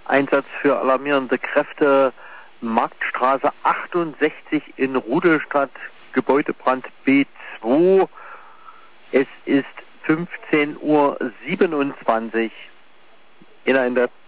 Einsatz für alarmierende Kräfte, Marktstraße 68 in Rudelstadt, Gebäudebrand B2. Es ist 15:27 Uhr. Einer in der